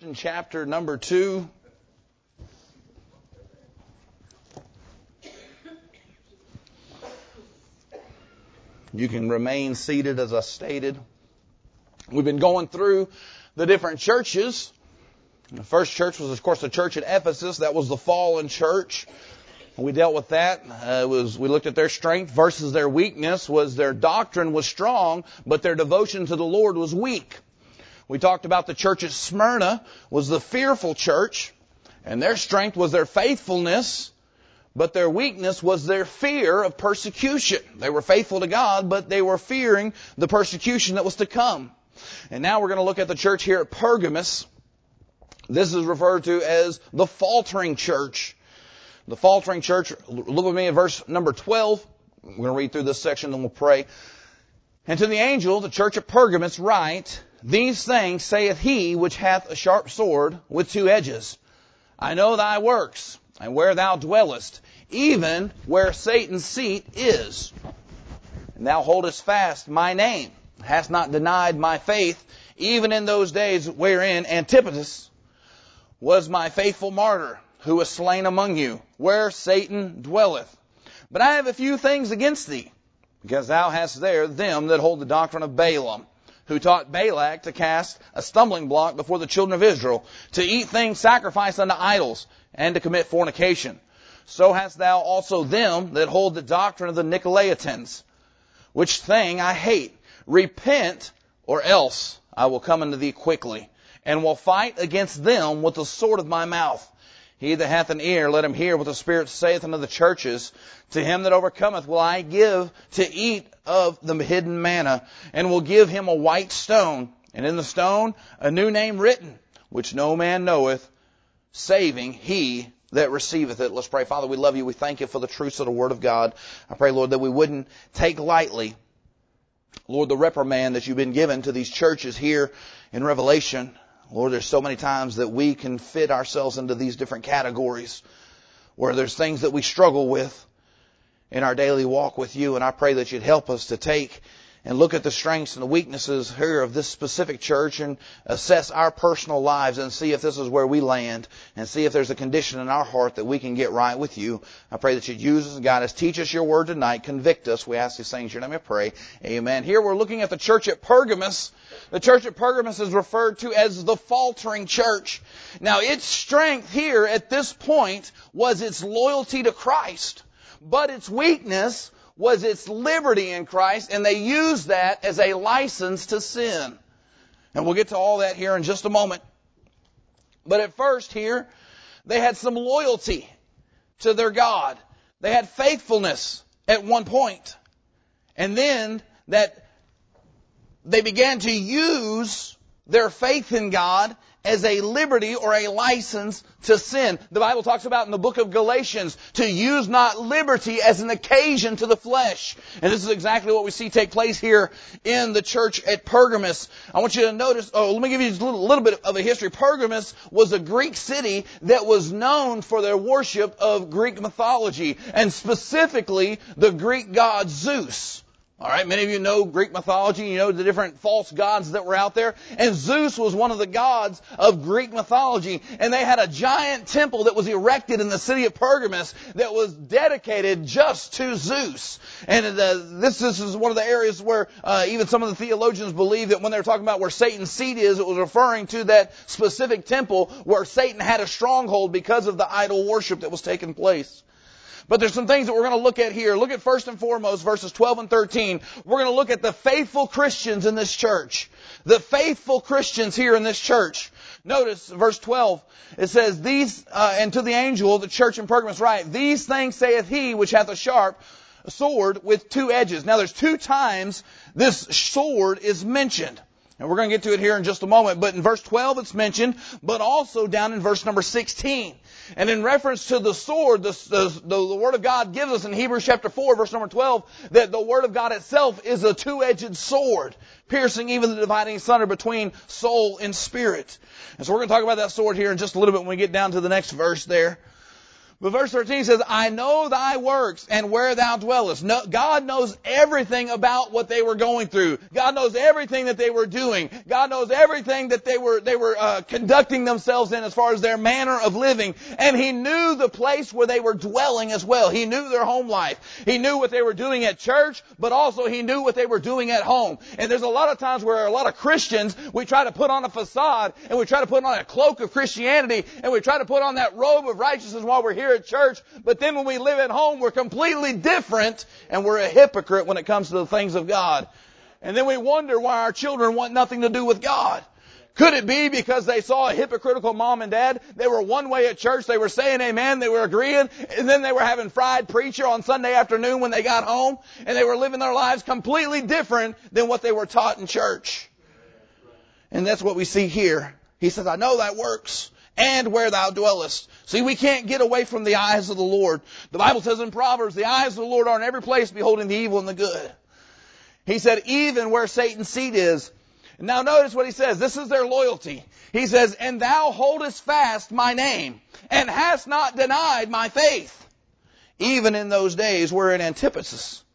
In chapter number 2. You can remain seated as I stated. We've been going through the different churches. The first church was, of course, the church at Ephesus. That was the fallen church. We dealt with that. We looked at their strength versus their weakness. Was their doctrine was strong, but their devotion to the Lord was weak. We talked about the church at Smyrna was the fearful church, and their strength was their faithfulness, but their weakness was their fear of persecution. They were faithful to God, but they were fearing the persecution that was to come. And now we're going to look at the church here at Pergamos. This is referred to as the faltering church. The faltering church, look with me at verse number 12. We're going to read through this section and we'll pray. And to the angel, the church at Pergamos, write, These things saith he which hath a sharp sword with two edges. I know thy works, and where thou dwellest, even where Satan's seat is. And thou holdest fast my name, hast not denied my faith, even in those days wherein Antipater was my faithful martyr, who was slain among you, where Satan dwelleth. But I have a few things against thee, because thou hast there them that hold the doctrine of Balaam, who taught Balak to cast a stumbling block before the children of Israel, to eat things sacrificed unto idols, and to commit fornication. So hast thou also them that hold the doctrine of the Nicolaitans, which thing I hate. Repent, or else I will come unto thee quickly, and will fight against them with the sword of my mouth. He that hath an ear, let him hear what the Spirit saith unto the churches. To him that overcometh will I give to eat of the hidden manna, and will give him a white stone, and in the stone a new name written, which no man knoweth, saving he that receiveth it. Let's pray. Father, we love you. We thank you for the truths of the Word of God. I pray, Lord, that we wouldn't take lightly, Lord, the reprimand that you've been given to these churches here in Revelation. Lord, there's so many times that we can fit ourselves into these different categories where there's things that we struggle with in our daily walk with you. And I pray that you'd help us to take and look at the strengths and the weaknesses here of this specific church and assess our personal lives and see if this is where we land and see if there's a condition in our heart that we can get right with you. I pray that you'd use us and guide us. Teach us your word tonight. Convict us. We ask these things in your name. I pray. Amen. Here we're looking at the church at Pergamos. The church at Pergamos is referred to as the faltering church. Now, its strength here at this point was its loyalty to Christ, but its weakness was its liberty in Christ, and they used that as a license to sin. And we'll get to all that here in just a moment. But at first here, they had some loyalty to their God. They had faithfulness at one point. And then that they began to use their faith in God as a liberty or a license to sin. The Bible talks about in the book of Galatians, to use not liberty as an occasion to the flesh. And this is exactly what we see take place here in the church at Pergamos. I want you to notice, let me give you a little bit of a history. Pergamos was a Greek city that was known for their worship of Greek mythology, and specifically the Greek god Zeus. All right, many of you know Greek mythology. You know the different false gods that were out there. And Zeus was one of the gods of Greek mythology. And they had a giant temple that was erected in the city of Pergamos that was dedicated just to Zeus. And this is one of the areas where even some of the theologians believe that when they're talking about where Satan's seat is, it was referring to that specific temple where Satan had a stronghold because of the idol worship that was taking place. But there's some things that we're going to look at here. Look at first and foremost verses 12 and 13. We're going to look at the faithful Christians in this church. The faithful Christians here in this church. Notice verse 12. It says, These, and to the angel, the church in Pergamos write, These things saith he which hath a sharp sword with two edges. Now there's two times this sword is mentioned. And we're going to get to it here in just a moment. But in verse 12 it's mentioned, but also down in verse number 16. And in reference to the sword, the Word of God gives us in Hebrews chapter 4, verse number 12, that the Word of God itself is a two-edged sword, piercing even the dividing asunder between soul and spirit. And so we're going to talk about that sword here in just a little bit when we get down to the next verse there. But verse 13 says, I know thy works and where thou dwellest. No, God knows everything about what they were going through. God knows everything that they were doing. God knows everything that they were conducting themselves in as far as their manner of living. And He knew the place where they were dwelling as well. He knew their home life. He knew what they were doing at church, but also He knew what they were doing at home. And there's a lot of times where a lot of Christians, we try to put on a facade and we try to put on a cloak of Christianity and we try to put on that robe of righteousness while we're here at church, but then when we live at home, we're completely different and we're a hypocrite when it comes to the things of God. And then we wonder why our children want nothing to do with God. Could it be because they saw a hypocritical mom and dad? They were one way at church, they were saying amen, they were agreeing, and then they were having fried preacher on Sunday afternoon when they got home, and they were living their lives completely different than what they were taught in church. And that's what we see here. He says, I know thy works and where thou dwellest. See, we can't get away from the eyes of the Lord. The Bible says in Proverbs, the eyes of the Lord are in every place, beholding the evil and the good. He said, even where Satan's seat is. Now notice what he says. This is their loyalty. He says, and thou holdest fast my name, and hast not denied my faith. Even in those days wherein Antipas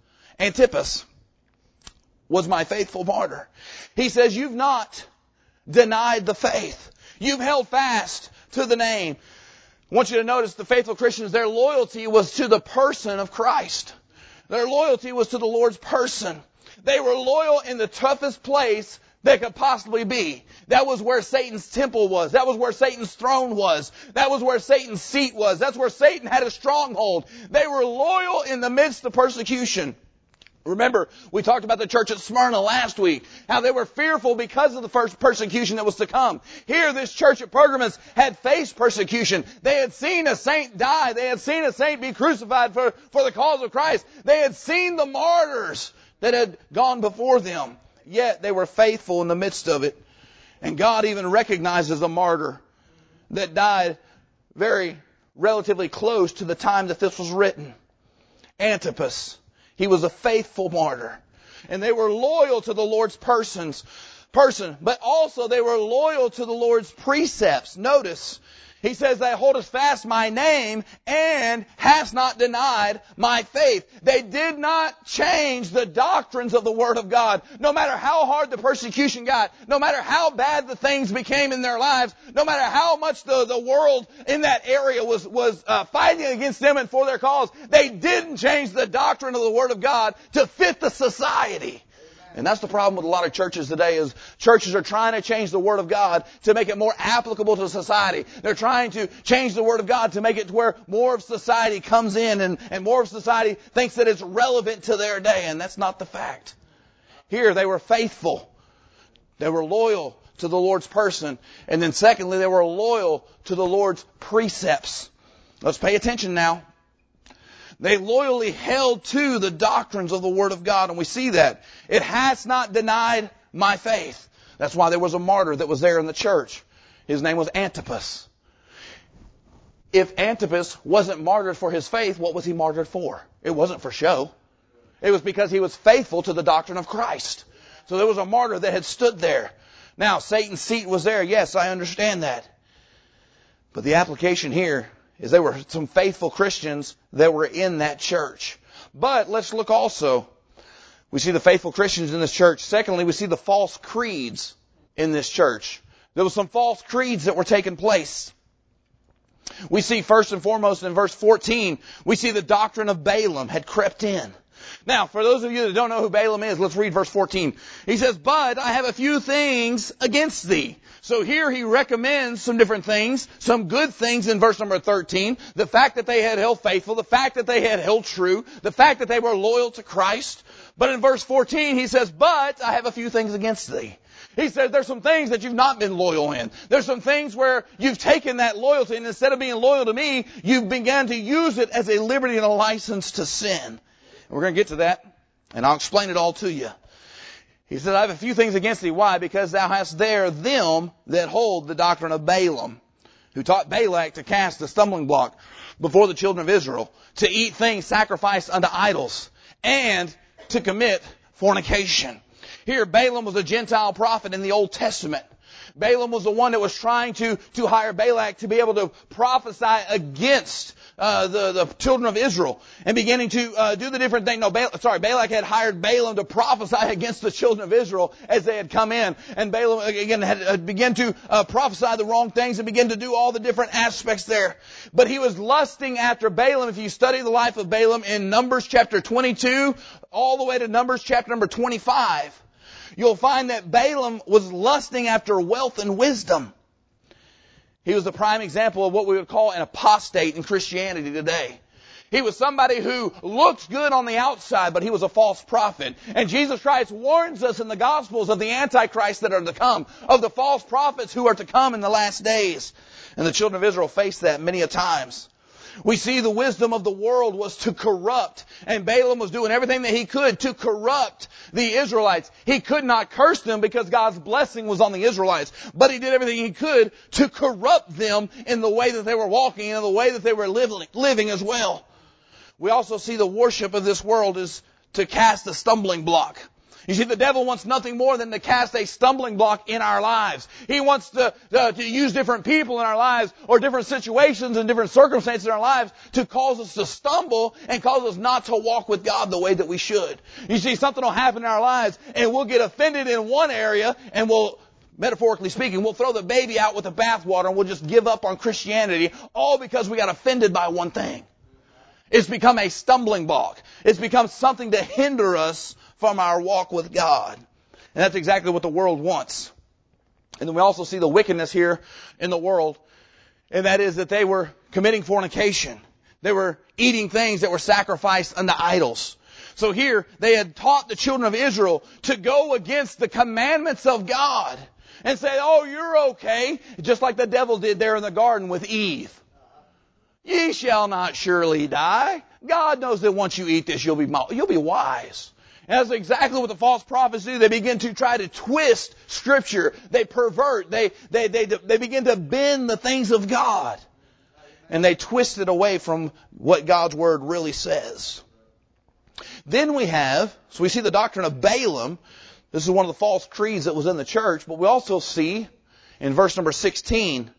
was my faithful martyr. He says, you've not denied the faith. You've held fast to the name. I want you to notice the faithful Christians, their loyalty was to the person of Christ. Their loyalty was to the Lord's person. They were loyal in the toughest place they could possibly be. That was where Satan's temple was. That was where Satan's throne was. That was where Satan's seat was. That's where Satan had a stronghold. They were loyal in the midst of persecution. Remember, we talked about the church at Smyrna last week, how they were fearful because of the first persecution that was to come. Here, this church at Pergamos had faced persecution. They had seen a saint die. They had seen a saint be crucified for the cause of Christ. They had seen the martyrs that had gone before them. Yet they were faithful in the midst of it. And God even recognizes a martyr that died very relatively close to the time that this was written. Antipas. He was a faithful martyr. And they were loyal to the Lord's person, but also they were loyal to the Lord's precepts. Notice, he says, thou holdest fast my name and hast not denied my faith. They did not change the doctrines of the Word of God. No matter how hard the persecution got, no matter how bad the things became in their lives, no matter how much the world in that area was fighting against them and for their cause, they didn't change the doctrine of the Word of God to fit the society. And that's the problem with a lot of churches today is churches are trying to change the Word of God to make it more applicable to society. They're trying to change the Word of God to make it to where more of society comes in and more of society thinks that it's relevant to their day. And that's not the fact. Here they were faithful. They were loyal to the Lord's person. And then secondly, they were loyal to the Lord's precepts. Let's pay attention now. They loyally held to the doctrines of the Word of God, and we see that. It has not denied my faith. That's why there was a martyr that was there in the church. His name was Antipas. If Antipas wasn't martyred for his faith, what was he martyred for? It wasn't for show. It was because he was faithful to the doctrine of Christ. So there was a martyr that had stood there. Now, Satan's seat was there. Yes, I understand that. But the application here is there were some faithful Christians that were in that church. But let's look also. We see the faithful Christians in this church. Secondly, we see the false creeds in this church. There were some false creeds that were taking place. We see first and foremost in verse 14, we see the doctrine of Balaam had crept in. Now, for those of you that don't know who Balaam is, let's read verse 14. He says, but I have a few things against thee. So here he recommends some different things, some good things in verse number 13. The fact that they had held faithful, the fact that they had held true, the fact that they were loyal to Christ. But in verse 14 he says, but I have a few things against thee. He says there's some things that you've not been loyal in. There's some things where you've taken that loyalty and instead of being loyal to me, you've begun to use it as a liberty and a license to sin. We're going to get to that, and I'll explain it all to you. He said, I have a few things against thee. Why? Because thou hast there them that hold the doctrine of Balaam, who taught Balak to cast the stumbling block before the children of Israel, to eat things sacrificed unto idols, and to commit fornication. Here, Balaam was a Gentile prophet in the Old Testament. Balaam was the one that was trying to hire Balak to be able to prophesy against the children of Israel and beginning to do the different thing. Balak had hired Balaam to prophesy against the children of Israel as they had come in. And Balaam again had begun to prophesy the wrong things and begin to do all the different aspects there. But he was lusting after Balaam. If you study the life of Balaam in Numbers chapter 22 all the way to Numbers chapter number 25, you'll find that Balaam was lusting after wealth and wisdom. He was the prime example of what we would call an apostate in Christianity today. He was somebody who looks good on the outside, but he was a false prophet. And Jesus Christ warns us in the Gospels of the Antichrist that are to come, of the false prophets who are to come in the last days. And the children of Israel faced that many a times. We see the wisdom of the world was to corrupt, and Balaam was doing everything that he could to corrupt the Israelites. He could not curse them because God's blessing was on the Israelites, but he did everything he could to corrupt them in the way that they were walking and in the way that they were living as well. We also see the worship of this world is to cast a stumbling block. You see, the devil wants nothing more than to cast a stumbling block in our lives. He wants to use different people in our lives or different situations and different circumstances in our lives to cause us to stumble and cause us not to walk with God the way that we should. You see, something will happen in our lives and we'll get offended in one area and we'll, metaphorically speaking, we'll throw the baby out with the bathwater and we'll just give up on Christianity all because we got offended by one thing. It's become a stumbling block. It's become something to hinder us from our walk with God. And that's exactly what the world wants. And then we also see the wickedness here in the world, and that is that they were committing fornication. They were eating things that were sacrificed unto idols. So here they had taught the children of Israel to go against the commandments of God and say, oh, you're okay, just like the devil did there in the garden with Eve. Ye shall not surely die. God knows that once you eat this, you'll be wise. And that's exactly what the false prophets do. They begin to try to twist Scripture. They pervert. They begin to bend the things of God. And they twist it away from what God's Word really says. Then we see the doctrine of Balaam. This is one of the false creeds that was in the church. But we also see in verse number 15,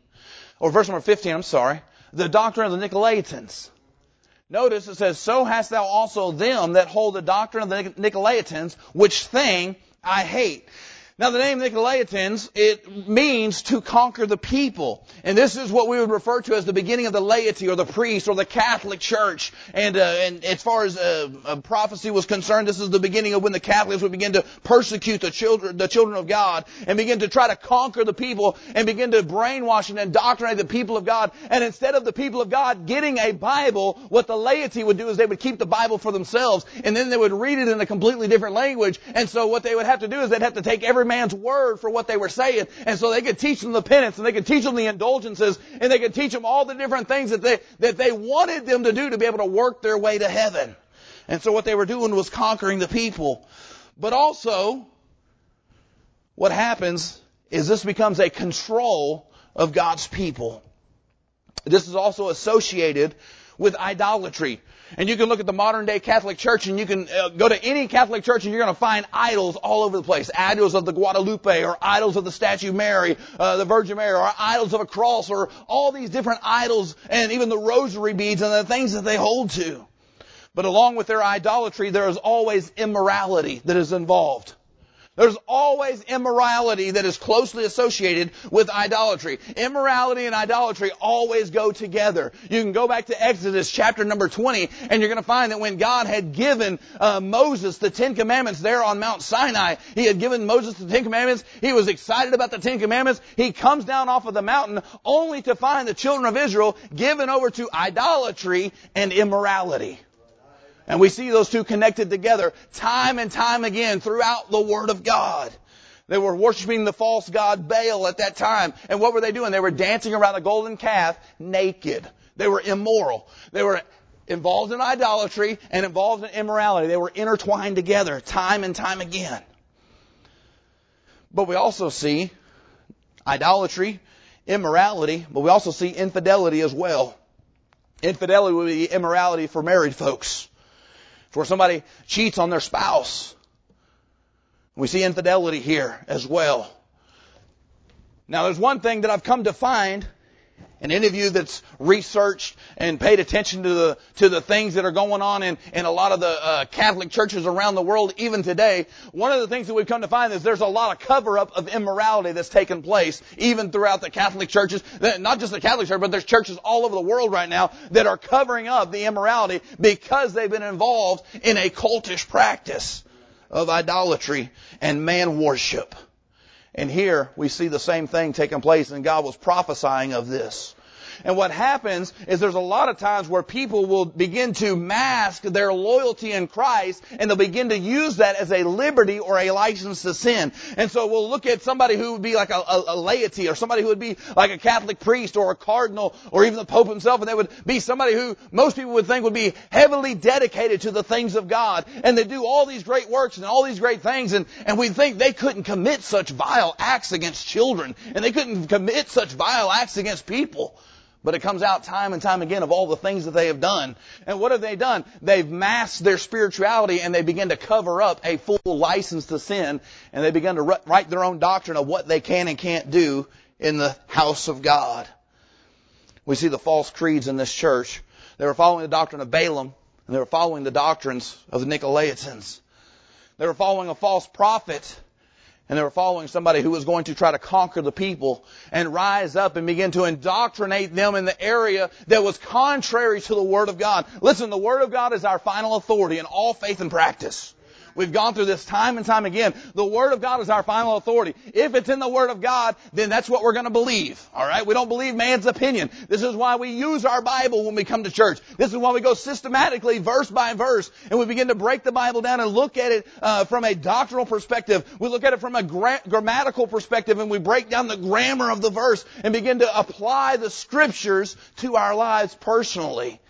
the doctrine of the Nicolaitans. Notice it says, so hast thou also them that hold the doctrine of the Nicolaitans, which thing I hate. Now the name Nicolaitans, it means to conquer the people. And this is what we would refer to as the beginning of the laity or the priest or the Catholic Church. And as far as prophecy was concerned, this is the beginning of when the Catholics would begin to persecute the children of God and begin to try to conquer the people and begin to brainwash and indoctrinate the people of God. And instead of the people of God getting a Bible, what the laity would do is they would keep the Bible for themselves and then they would read it in a completely different language. And so what they would have to do is they'd have to take every man's word for what they were saying. And so they could teach them the penance and they could teach them the indulgences and they could teach them all the different things that they wanted them to do to be able to work their way to heaven. And so what they were doing was conquering the people. But also, what happens is this becomes a control of God's people. This is also associated with idolatry. And you can look at the modern day Catholic Church and you can go to any Catholic church and you're going to find idols all over the place. Idols of the Guadalupe or idols of the Statue of Mary, the Virgin Mary, or idols of a cross or all these different idols and even the rosary beads and the things that they hold to. But along with their idolatry, there is always immorality that is involved. There's always immorality that is closely associated with idolatry. Immorality and idolatry always go together. You can go back to Exodus chapter number 20 and you're going to find that when God had given Moses the Ten Commandments there on Mount Sinai, He had given Moses the Ten Commandments. He was excited about the Ten Commandments. He comes down off of the mountain only to find the children of Israel given over to idolatry and immorality. And we see those two connected together time and time again throughout the Word of God. They were worshiping the false god Baal at that time. And what were they doing? They were dancing around a golden calf naked. They were immoral. They were involved in idolatry and involved in immorality. They were intertwined together time and time again. But we also see idolatry, immorality, but we also see infidelity as well. Infidelity would be immorality for married folks. Where somebody cheats on their spouse. We see infidelity here as well. Now, there's one thing that I've come to find, and any of you that's researched and paid attention to the things that are going on in a lot of the Catholic churches around the world, even today, one of the things that we've come to find is there's a lot of cover-up of immorality that's taken place, even throughout the Catholic churches. Not just the Catholic Church, but there's churches all over the world right now that are covering up the immorality because they've been involved in a cultish practice of idolatry and man worship. And here we see the same thing taking place, and God was prophesying of this. And what happens is there's a lot of times where people will begin to mask their loyalty in Christ, and they'll begin to use that as a liberty or a license to sin. And so we'll look at somebody who would be like a laity, or somebody who would be like a Catholic priest or a cardinal or even the Pope himself, and they would be somebody who most people would think would be heavily dedicated to the things of God. And they do all these great works and all these great things, and we think they couldn't commit such vile acts against children, and they couldn't commit such vile acts against people. But it comes out time and time again of all the things that they have done. And what have they done? They've masked their spirituality, and they begin to cover up a full license to sin, and they begin to write their own doctrine of what they can and can't do in the house of God. We see the false creeds in this church. They were following the doctrine of Balaam, and they were following the doctrines of the Nicolaitans. They were following a false prophet, and they were following somebody who was going to try to conquer the people and rise up and begin to indoctrinate them in the area that was contrary to the Word of God. Listen, the Word of God is our final authority in all faith and practice. We've gone through this time and time again. The Word of God is our final authority. If it's in the Word of God, then that's what we're going to believe. All right? We don't believe man's opinion. This is why we use our Bible when we come to church. This is why we go systematically, verse by verse, and we begin to break the Bible down and look at it from a doctrinal perspective. We look at it from a grammatical perspective, and we break down the grammar of the verse and begin to apply the Scriptures to our lives personally.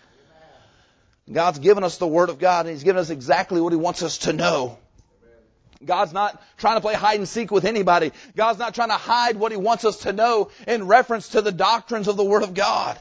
God's given us the Word of God, and He's given us exactly what He wants us to know. God's not trying to play hide and seek with anybody. God's not trying to hide what He wants us to know in reference to the doctrines of the Word of God.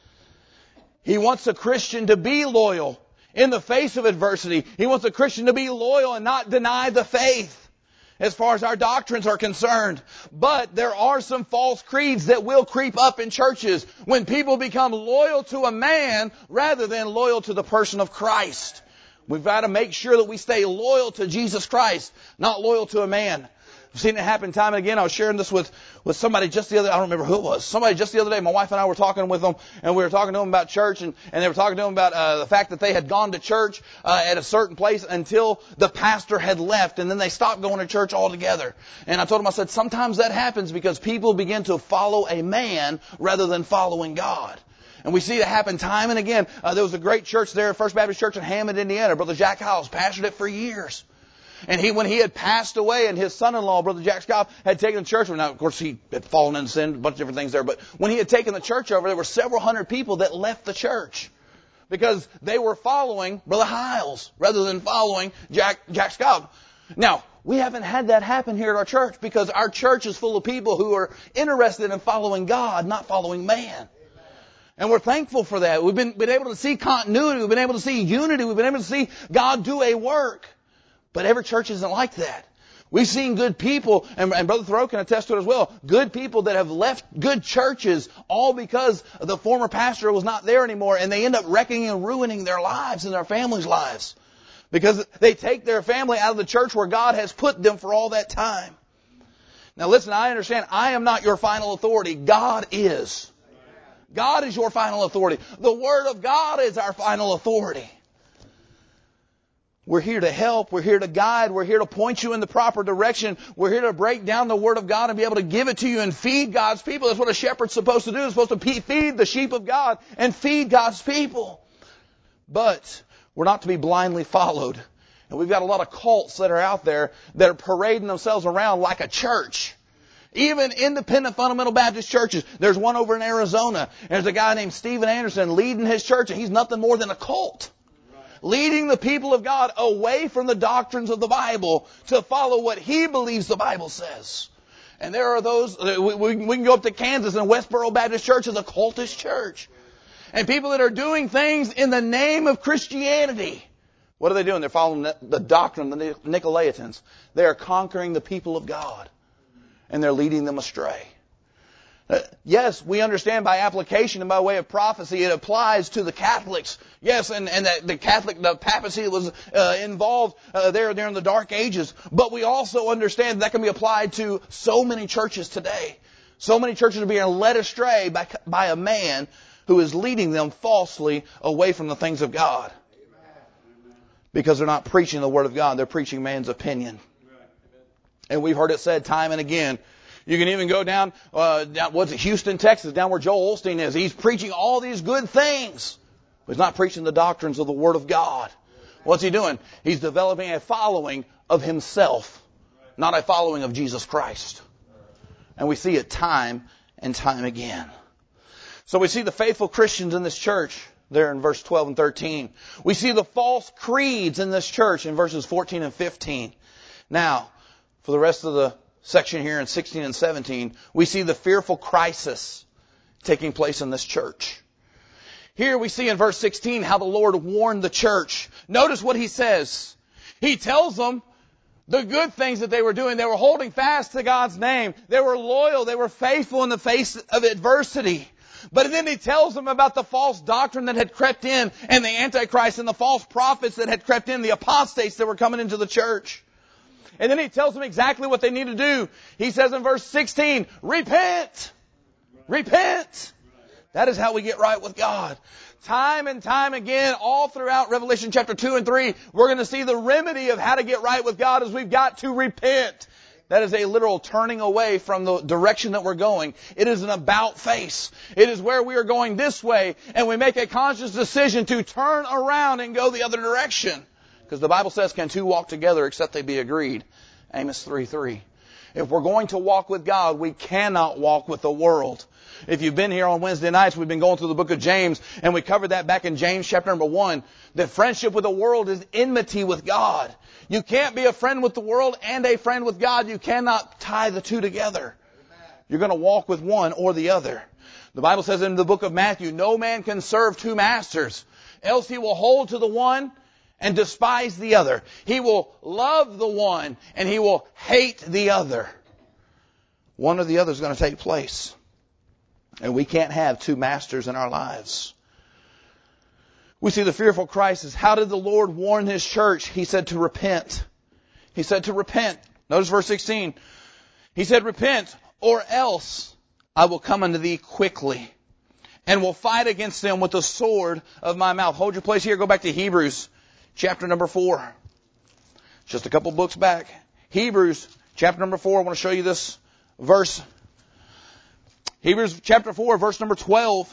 He wants a Christian to be loyal in the face of adversity. He wants a Christian to be loyal and not deny the faith as far as our doctrines are concerned. But there are some false creeds that will creep up in churches when people become loyal to a man rather than loyal to the person of Christ. We've got to make sure that we stay loyal to Jesus Christ, not loyal to a man. I've seen it happen time and again. I was sharing this with somebody just the other day. I don't remember who it was. Somebody just the other day. My wife and I were talking with them, and we were talking to them about church, and they were talking to them about the fact that they had gone to church at a certain place until the pastor had left, and then they stopped going to church altogether. And I told them, I said, sometimes that happens because people begin to follow a man rather than following God. And we see it happen time and again. There was a great church there, First Baptist Church in Hammond, Indiana. Brother Jack Howells pastored it for years. And when he had passed away, and his son-in-law, Brother Jack Scott, had taken the church over. Now, of course, he had fallen into sin, a bunch of different things there. But when he had taken the church over, there were several hundred people that left the church because they were following Brother Hiles rather than following Jack Scott. Now, we haven't had that happen here at our church because our church is full of people who are interested in following God, not following man. And we're thankful for that. We've been able to see continuity. We've been able to see unity. We've been able to see God do a work. But every church isn't like that. We've seen good people, and Brother Thoreau can attest to it as well, good people that have left good churches all because the former pastor was not there anymore, and they end up wrecking and ruining their lives and their families' lives. Because they take their family out of the church where God has put them for all that time. Now listen, I understand, I am not your final authority. God is. God is your final authority. The Word of God is our final authority. We're here to help. We're here to guide. We're here to point you in the proper direction. We're here to break down the Word of God and be able to give it to you and feed God's people. That's what a shepherd's supposed to do. He's supposed to feed the sheep of God and feed God's people. But we're not to be blindly followed. And we've got a lot of cults that are out there that are parading themselves around like a church. Even independent fundamental Baptist churches. There's one over in Arizona. There's a guy named Steven Anderson leading his church, and he's nothing more than a cult. Leading the people of God away from the doctrines of the Bible to follow what he believes the Bible says. And there are those, we can go up to Kansas, and Westboro Baptist Church is a cultish church. And people that are doing things in the name of Christianity. What are they doing? They're following the doctrine of the Nicolaitans. They are conquering the people of God. And they're leading them astray. Yes, we understand by application and by way of prophecy it applies to the Catholics. Yes, and that the papacy was involved there during the Dark Ages. But we also understand that can be applied to so many churches today. So many churches are being led astray by a man who is leading them falsely away from the things of God. Because they're not preaching the Word of God, they're preaching man's opinion. And we've heard it said time and again. You can even go down Houston, Texas, down where Joel Osteen is. He's preaching all these good things. But he's not preaching the doctrines of the Word of God. What's he doing? He's developing a following of himself, not a following of Jesus Christ. And we see it time and time again. So we see the faithful Christians in this church there in verse 12 and 13. We see the false creeds in this church in verses 14 and 15. Now, for the rest of the section here in 16 and 17, we see the fearful crisis taking place in this church. Here we see in verse 16 how the Lord warned the church. Notice what He says. He tells them the good things that they were doing. They were holding fast to God's name. They were loyal. They were faithful in the face of adversity. But then He tells them about the false doctrine that had crept in and the Antichrist and the false prophets that had crept in, the apostates that were coming into the church. And then He tells them exactly what they need to do. He says in verse 16, repent! Repent! That is how we get right with God. Time and time again, all throughout Revelation chapter 2 and 3, we're going to see the remedy of how to get right with God is we've got to repent. That is a literal turning away from the direction that we're going. It is an about face. It is where we are going this way, and we make a conscious decision to turn around and go the other direction. Because the Bible says, can two walk together except they be agreed? Amos 3:3. If we're going to walk with God, we cannot walk with the world. If you've been here on Wednesday nights, we've been going through the book of James, and we covered that back in James chapter number 1, that friendship with the world is enmity with God. You can't be a friend with the world and a friend with God. You cannot tie the two together. You're going to walk with one or the other. The Bible says in the book of Matthew, no man can serve two masters, else he will hold to the one and despise the other. He will love the one and he will hate the other. One or the other is going to take place. And we can't have two masters in our lives. We see the fearful crisis. How did the Lord warn His church? He said to repent. He said to repent. Notice verse 16. He said, repent, or else I will come unto thee quickly, and will fight against them with the sword of my mouth. Hold your place here. Go back to Hebrews chapter number 4. Just a couple books back. Hebrews chapter number 4. I want to show you this verse. Hebrews chapter 4, verse number 12.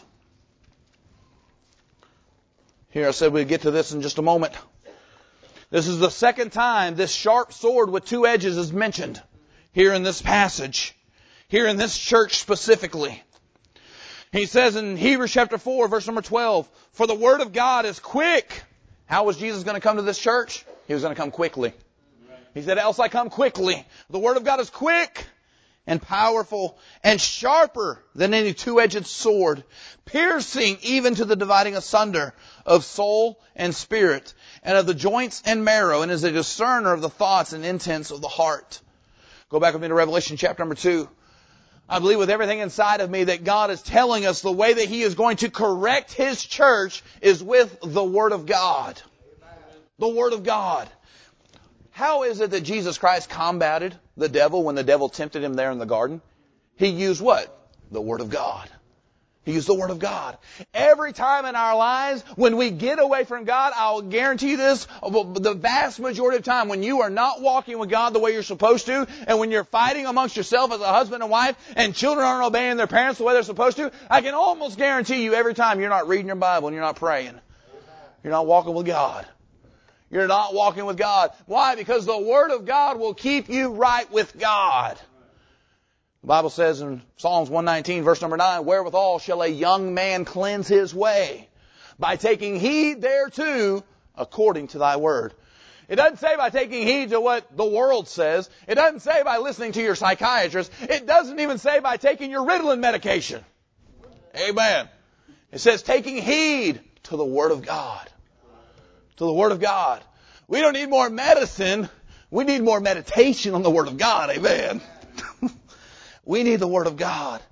Here I said we'd get to this in just a moment. This is the second time this sharp sword with two edges is mentioned here in this passage. Here in this church specifically. He says in Hebrews chapter 4, verse number 12, for the word of God is quick. How was Jesus going to come to this church? He was going to come quickly. He said, else I come quickly. The word of God is quick and powerful and sharper than any two-edged sword, piercing even to the dividing asunder of soul and spirit, and of the joints and marrow, and is a discerner of the thoughts and intents of the heart. Go back with me to Revelation chapter number 2. I believe with everything inside of me that God is telling us the way that He is going to correct His church is with the Word of God. The Word of God. How is it that Jesus Christ combated the devil when the devil tempted Him there in the garden? He used what? The Word of God. He used the Word of God. Every time in our lives, when we get away from God, I'll guarantee you this, the vast majority of time, when you are not walking with God the way you're supposed to, and when you're fighting amongst yourself as a husband and wife, and children aren't obeying their parents the way they're supposed to, I can almost guarantee you every time you're not reading your Bible and you're not praying. You're not walking with God. You're not walking with God. Why? Because the Word of God will keep you right with God. The Bible says in Psalms 119, verse number 9, wherewithal shall a young man cleanse his way? By taking heed thereto according to thy word. It doesn't say by taking heed to what the world says. It doesn't say by listening to your psychiatrist. It doesn't even say by taking your Ritalin medication. Amen. It says taking heed to the Word of God. To the Word of God. We don't need more medicine. We need more meditation on the Word of God. Amen. We need the Word of God.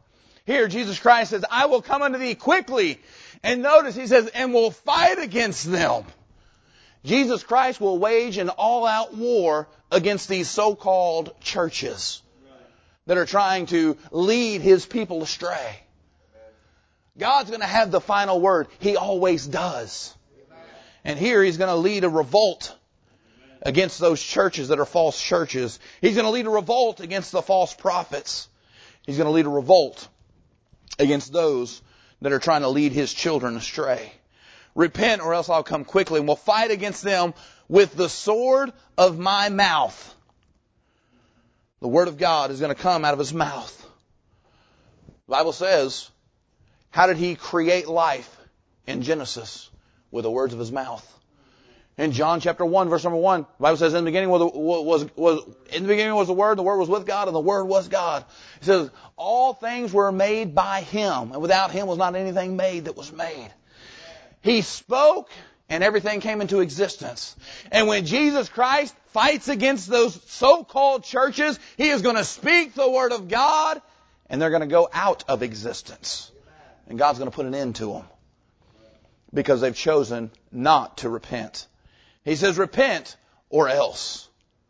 Here, Jesus Christ says, I will come unto thee quickly. And notice, he says, and will fight against them. Jesus Christ will wage an all-out war against these so-called churches that are trying to lead His people astray. God's going to have the final word. He always does. And here He's going to lead a revolt against those churches that are false churches. He's going to lead a revolt against the false prophets. He's going to lead a revolt against those that are trying to lead His children astray. Repent, or else I'll come quickly and will fight against them with the sword of my mouth. The Word of God is going to come out of His mouth. The Bible says, how did He create life in Genesis? With the words of His mouth. In John chapter 1, verse number 1, the Bible says, in the beginning was the Word was with God, and the Word was God. It says, all things were made by Him, and without Him was not anything made that was made. He spoke, and everything came into existence. And when Jesus Christ fights against those so-called churches, He is going to speak the Word of God, and they're going to go out of existence. And God's going to put an end to them. Because they've chosen not to repent. He says, repent or else.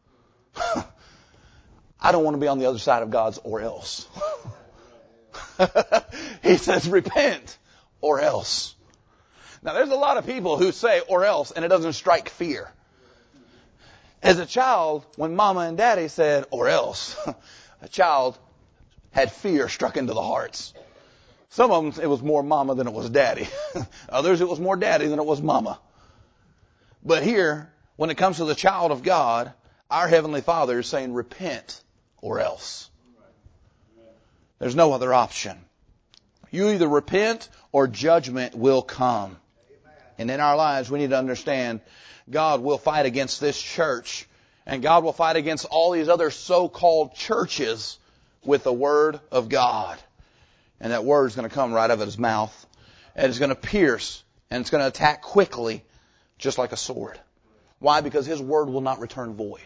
I don't want to be on the other side of God's or else. He says, repent or else. Now, there's a lot of people who say or else, and it doesn't strike fear. As a child, when Mama and Daddy said or else, a child had fear struck into the hearts. Some of them, it was more Mama than it was Daddy. Others, it was more Daddy than it was Mama. But here, when it comes to the child of God, our Heavenly Father is saying, repent or else. There's no other option. You either repent or judgment will come. And in our lives, we need to understand God will fight against this church. And God will fight against all these other so-called churches with the Word of God. And that Word is going to come right out of His mouth. And it's going to pierce. And it's going to attack quickly, just like a sword. Why? Because His Word will not return void.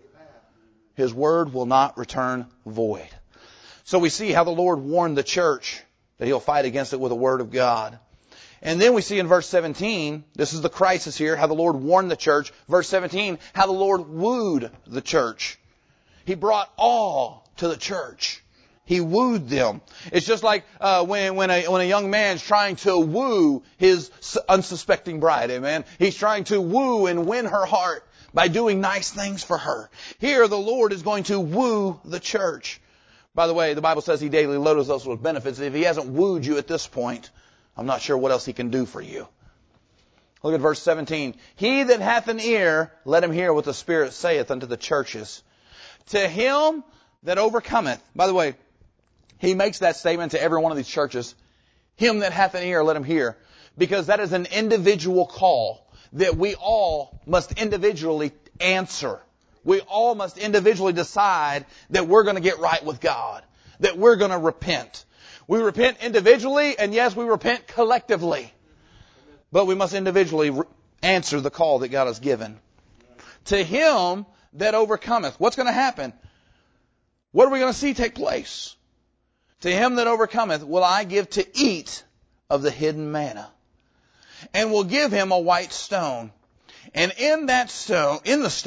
His Word will not return void. So we see how the Lord warned the church that He'll fight against it with the Word of God. And then we see in verse 17, this is the crisis here, how the Lord warned the church. Verse 17, how the Lord wooed the church. He brought awe to the church. He wooed them. It's just like when a young man's trying to woo his unsuspecting bride. Amen. He's trying to woo and win her heart by doing nice things for her. Here, the Lord is going to woo the church. By the way, the Bible says He daily loads us with benefits. If He hasn't wooed you at this point, I'm not sure what else He can do for you. Look at verse 17. He that hath an ear, let him hear what the Spirit saith unto the churches. To him that overcometh. By the way, He makes that statement to every one of these churches. Him that hath an ear, let him hear. Because that is an individual call that we all must individually answer. We all must individually decide that we're going to get right with God. That we're going to repent. We repent individually, and yes, we repent collectively. But we must individually answer the call that God has given. To him that overcometh. What's going to happen? What are we going to see take place? To him that overcometh will I give to eat of the hidden manna, and will give him a white stone, and in that stone,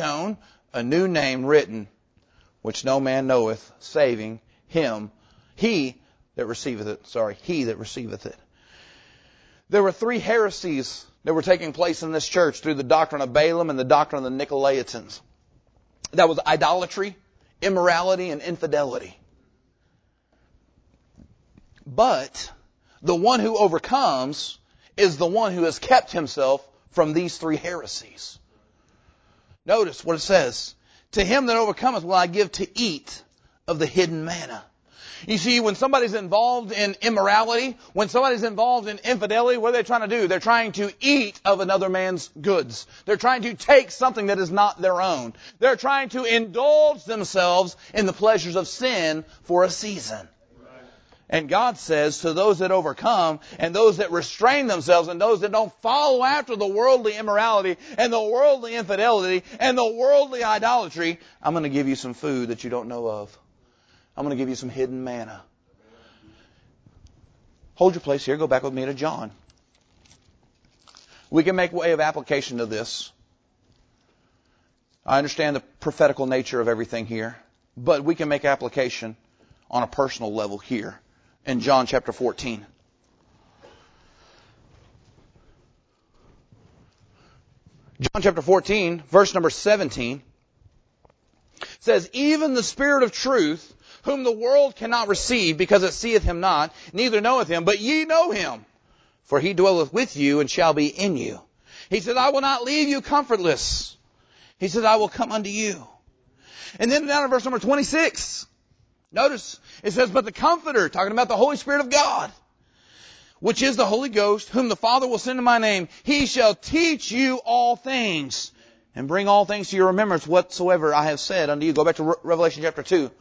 a new name written, which no man knoweth, saving him, he that receiveth it. There were 3 heresies that were taking place in this church through the doctrine of Balaam and the doctrine of the Nicolaitans. That was idolatry, immorality, and infidelity. But the one who overcomes is the one who has kept himself from these 3 heresies. Notice what it says. To him that overcometh will I give to eat of the hidden manna. You see, when somebody's involved in immorality, when somebody's involved in infidelity, what are they trying to do? They're trying to eat of another man's goods. They're trying to take something that is not their own. They're trying to indulge themselves in the pleasures of sin for a season. And God says to those that overcome and those that restrain themselves and those that don't follow after the worldly immorality and the worldly infidelity and the worldly idolatry, I'm going to give you some food that you don't know of. I'm going to give you some hidden manna. Hold your place here. Go back with me to John. We can make way of application to this. I understand the prophetical nature of everything here, but we can make application on a personal level here in John chapter 14. John chapter 14, verse number 17, says, even the Spirit of truth, whom the world cannot receive, because it seeth him not, neither knoweth him, but ye know him, for he dwelleth with you and shall be in you. He said, I will not leave you comfortless. He said, I will come unto you. And then down in verse number 26, notice, it says, but the Comforter, talking about the Holy Spirit of God, which is the Holy Ghost, whom the Father will send in my name, he shall teach you all things, and bring all things to your remembrance whatsoever I have said unto you. Go back to Revelation chapter 2.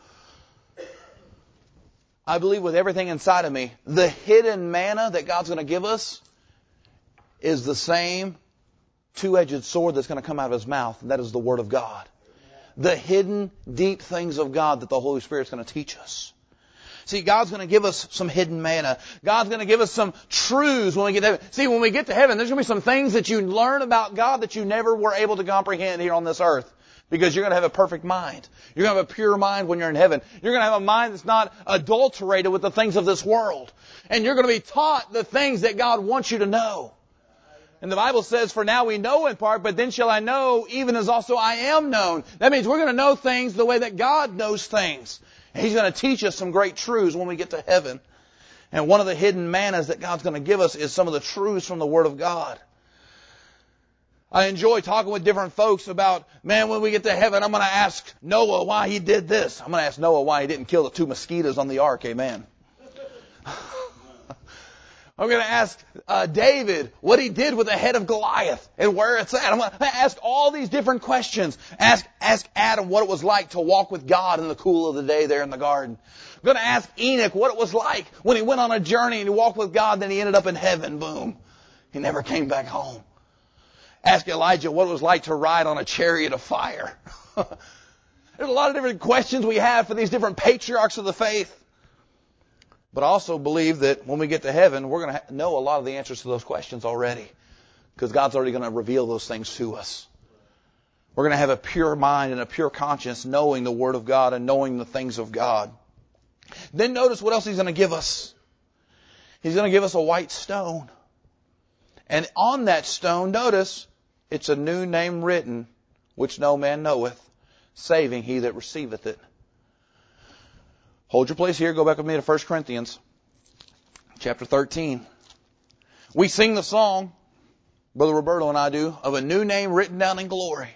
I believe with everything inside of me, the hidden manna that God's going to give us is the same two-edged sword that's going to come out of His mouth, and that is the Word of God. The hidden, deep things of God that the Holy Spirit's going to teach us. See, God's going to give us some hidden manna. God's going to give us some truths when we get to heaven. See, when we get to heaven, there's going to be some things that you learn about God that you never were able to comprehend here on this earth. Because you're going to have a perfect mind. You're going to have a pure mind when you're in heaven. You're going to have a mind that's not adulterated with the things of this world. And you're going to be taught the things that God wants you to know. And the Bible says, for now we know in part, but then shall I know even as also I am known. That means we're going to know things the way that God knows things. And He's going to teach us some great truths when we get to heaven. And one of the hidden mannas that God's going to give us is some of the truths from the Word of God. I enjoy talking with different folks about, man, when we get to heaven, I'm going to ask Noah why he did this. I'm going to ask Noah why he didn't kill the 2 mosquitoes on the ark. Amen. I'm going to ask David what he did with the head of Goliath and where it's at. I'm going to ask all these different questions. Ask Adam what it was like to walk with God in the cool of the day there in the garden. I'm going to ask Enoch what it was like when he went on a journey and he walked with God, then he ended up in heaven. Boom. He never came back home. Ask Elijah what it was like to ride on a chariot of fire. There's a lot of different questions we have for these different patriarchs of the faith. But I also believe that when we get to heaven, we're going to know a lot of the answers to those questions already. Because God's already going to reveal those things to us. We're going to have a pure mind and a pure conscience knowing the Word of God and knowing the things of God. Then notice what else He's going to give us. He's going to give us a white stone. And on that stone, notice, it's a new name written, which no man knoweth, saving he that receiveth it. Hold your place here. Go back with me to 1 Corinthians chapter 13. We sing the song, Brother Roberto and I do, of a new name written down in glory.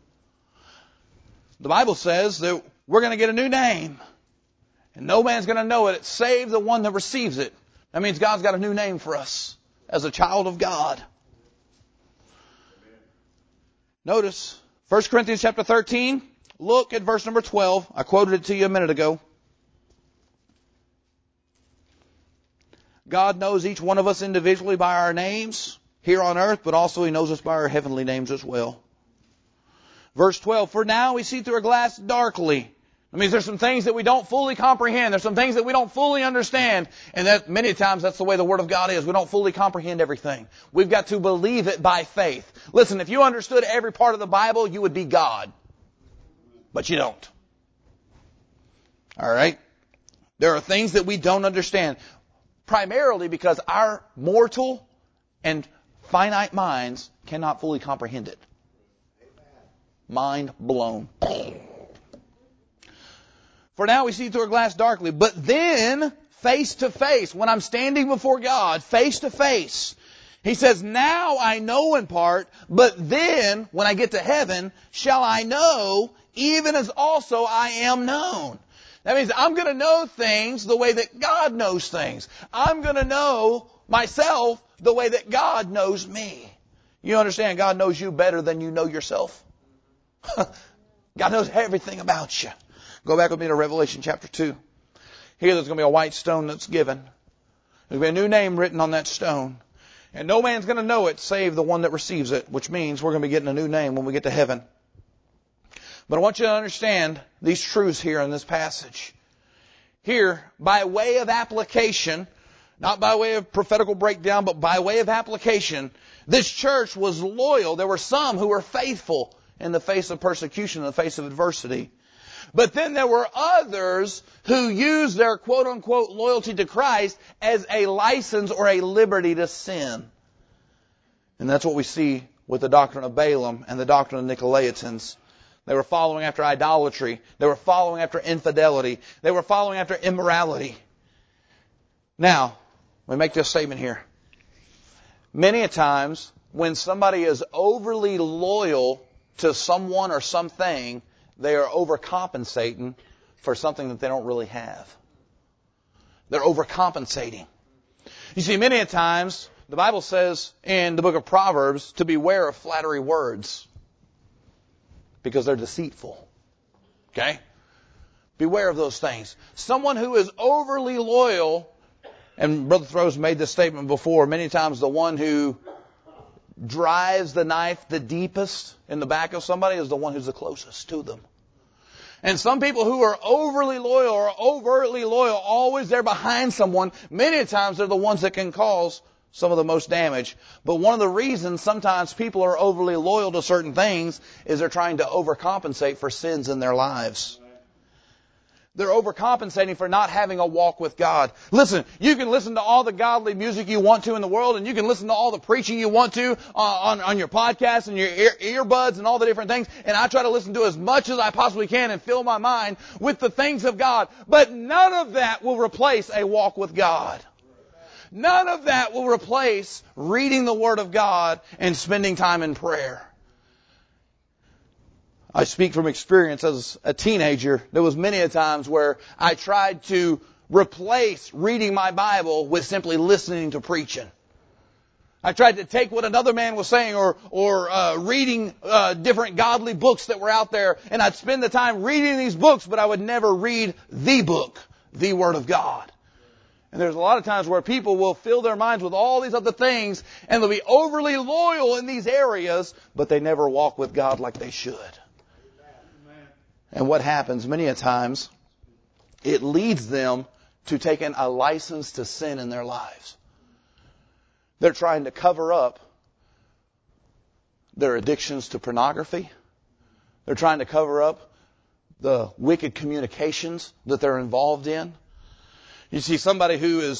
The Bible says that we're going to get a new name. And no man's going to know it, save the one that receives it. That means God's got a new name for us as a child of God. Notice, 1 Corinthians chapter 13, look at verse number 12. I quoted it to you a minute ago. God knows each one of us individually by our names here on earth, but also He knows us by our heavenly names as well. Verse 12, for now we see through a glass darkly. That means there's some things that we don't fully comprehend. There's some things that we don't fully understand. And that many times that's the way the Word of God is. We don't fully comprehend everything. We've got to believe it by faith. Listen, if you understood every part of the Bible, you would be God. But you don't. All right? There are things that we don't understand. Primarily because our mortal and finite minds cannot fully comprehend it. Mind blown. For now we see through a glass darkly, but then face to face, when I'm standing before God, face to face, He says, now I know in part, but then when I get to heaven, shall I know even as also I am known. That means I'm going to know things the way that God knows things. I'm going to know myself the way that God knows me. You understand, God knows you better than you know yourself. God knows everything about you. Go back with me to Revelation chapter 2. Here there's going to be a white stone that's given. There's going to be a new name written on that stone. And no man's going to know it save the one that receives it, which means we're going to be getting a new name when we get to heaven. But I want you to understand these truths here in this passage. Here, by way of application, not by way of prophetical breakdown, but by way of application, this church was loyal. There were some who were faithful in the face of persecution, in the face of adversity. But then there were others who used their quote-unquote loyalty to Christ as a license or a liberty to sin. And that's what we see with the doctrine of Balaam and the doctrine of Nicolaitans. They were following after idolatry. They were following after infidelity. They were following after immorality. Now, let me make this statement here. Many a times, when somebody is overly loyal to someone or something, they are overcompensating for something that they don't really have. They're overcompensating. You see, many a times, the Bible says in the book of Proverbs to beware of flattery words because they're deceitful. Okay? Beware of those things. Someone who is overly loyal, and Brother Throws made this statement before, many times the one who drives the knife the deepest in the back of somebody is the one who's the closest to them. And some people who are overly loyal or overtly loyal, always there behind someone, many times they're the ones that can cause some of the most damage. But one of the reasons sometimes people are overly loyal to certain things is they're trying to overcompensate for sins in their lives. They're overcompensating for not having a walk with God. Listen, you can listen to all the godly music you want to in the world, and you can listen to all the preaching you want to on your podcast and your earbuds and all the different things. And I try to listen to as much as I possibly can and fill my mind with the things of God. But none of that will replace a walk with God. None of that will replace reading the Word of God and spending time in prayer. I speak from experience as a teenager. There was many a times where I tried to replace reading my Bible with simply listening to preaching. I tried to take what another man was saying or reading different godly books that were out there, and I'd spend the time reading these books, but I would never read the book, the Word of God. And there's a lot of times where people will fill their minds with all these other things, and they'll be overly loyal in these areas, but they never walk with God like they should. And what happens many a times, it leads them to taking a license to sin in their lives. They're trying to cover up their addictions to pornography. They're trying to cover up the wicked communications that they're involved in. You see somebody who is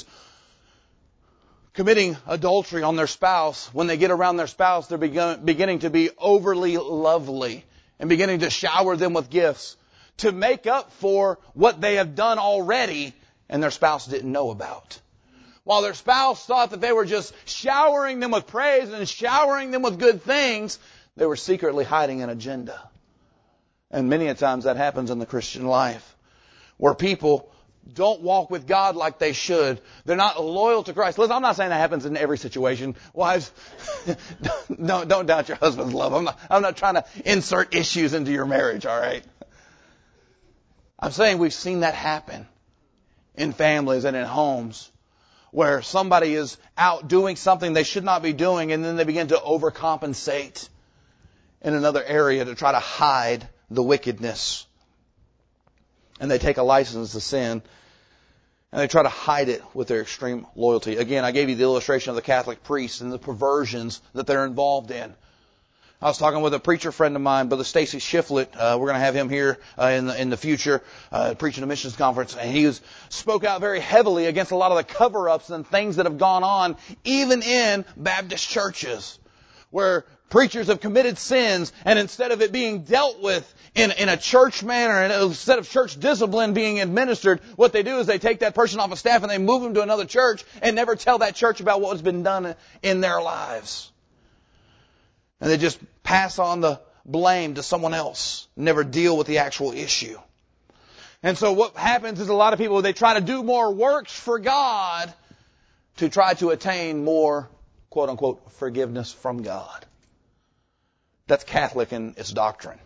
committing adultery on their spouse. When they get around their spouse, they're beginning to be overly lovely and beginning to shower them with gifts to make up for what they have done already and their spouse didn't know about. While their spouse thought that they were just showering them with praise and showering them with good things, they were secretly hiding an agenda. And many a times that happens in the Christian life, where people don't walk with God like they should. They're not loyal to Christ. Listen, I'm not saying that happens in every situation. Wives, don't doubt your husband's love. I'm not trying to insert issues into your marriage, all right? I'm saying we've seen that happen in families and in homes where somebody is out doing something they should not be doing, and then they begin to overcompensate in another area to try to hide the wickedness. And they take a license to sin, and they try to hide it with their extreme loyalty. Again, I gave you the illustration of the Catholic priests and the perversions that they're involved in. I was talking with a preacher friend of mine, Brother Stacy Shiflett. We're going to have him here in the future preaching a missions conference, and he spoke out very heavily against a lot of the cover-ups and things that have gone on, even in Baptist churches, where preachers have committed sins, and instead of it being dealt with in a church manner, and instead of church discipline being administered, what they do is they take that person off of staff and they move them to another church and never tell that church about what has been done in their lives. And they just pass on the blame to someone else, never deal with the actual issue. And so what happens is a lot of people, they try to do more works for God to try to attain more, quote unquote, forgiveness from God. That's Catholic in its doctrine.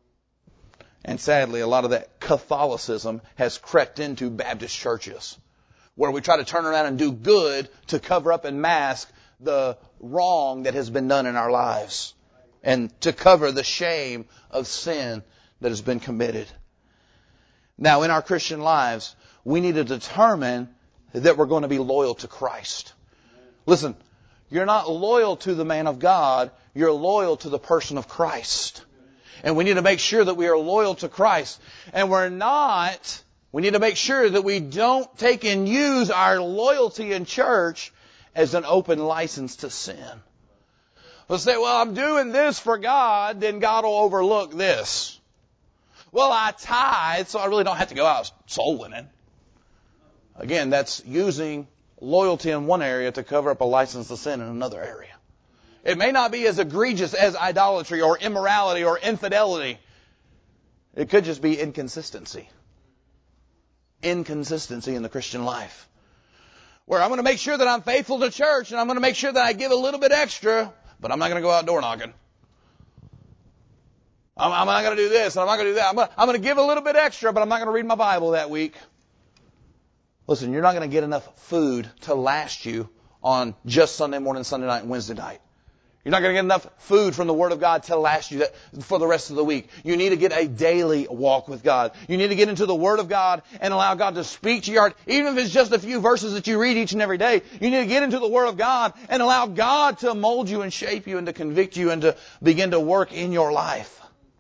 And sadly, a lot of that Catholicism has crept into Baptist churches, where we try to turn around and do good to cover up and mask the wrong that has been done in our lives, and to cover the shame of sin that has been committed. Now, in our Christian lives, we need to determine that we're going to be loyal to Christ. Listen, you're not loyal to the man of God, you're loyal to the person of Christ. And we need to make sure that we are loyal to Christ. And we need to make sure that we don't take and use our loyalty in church as an open license to sin. Let's say, well, I'm doing this for God, then God will overlook this. Well, I tithe, so I really don't have to go out soul winning. Again, that's using loyalty in one area to cover up a license to sin in another area. It may not be as egregious as idolatry or immorality or infidelity. It could just be inconsistency. Inconsistency in the Christian life. Where I'm going to make sure that I'm faithful to church and I'm going to make sure that I give a little bit extra, but I'm not going to go out door knocking. I'm not going to do this and I'm not going to do that. I'm going to give a little bit extra, but I'm not going to read my Bible that week. Listen, you're not going to get enough food to last you on just Sunday morning, Sunday night, and Wednesday night. You're not going to get enough food from the Word of God to last you for the rest of the week. You need to get a daily walk with God. You need to get into the Word of God and allow God to speak to your heart. Even if it's just a few verses that you read each and every day, you need to get into the Word of God and allow God to mold you and shape you and to convict you and to begin to work in your life.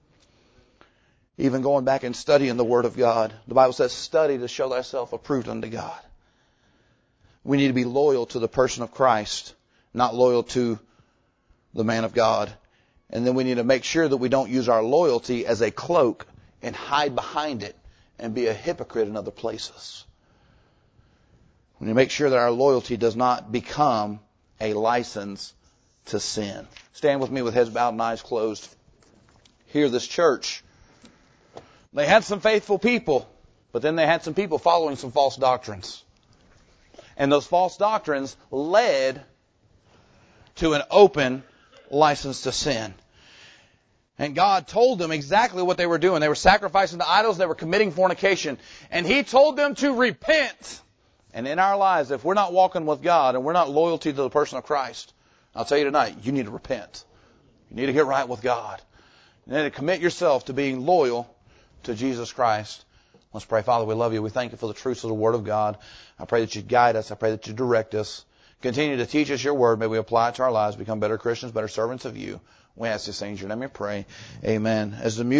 Even going back and studying the Word of God. The Bible says, study to show thyself approved unto God. We need to be loyal to the person of Christ, not loyal to the man of God. And then we need to make sure that we don't use our loyalty as a cloak and hide behind it and be a hypocrite in other places. We need to make sure that our loyalty does not become a license to sin. Stand with me with heads bowed and eyes closed. Here, this church, they had some faithful people, but then they had some people following some false doctrines. And those false doctrines led to an open license to sin. And God told them exactly what they were doing. They were sacrificing to idols. They were committing fornication. And He told them to repent. And in our lives, if we're not walking with God and we're not loyal to the person of Christ, I'll tell you tonight, you need to repent. You need to get right with God. You need to commit yourself to being loyal to Jesus Christ. Let's pray. Father, we love you. We thank you for the truths of the Word of God. I pray that you guide us. I pray that you direct us. Continue to teach us your Word. May we apply it to our lives, become better Christians, better servants of you. We ask these things in your name we pray. Amen. As the music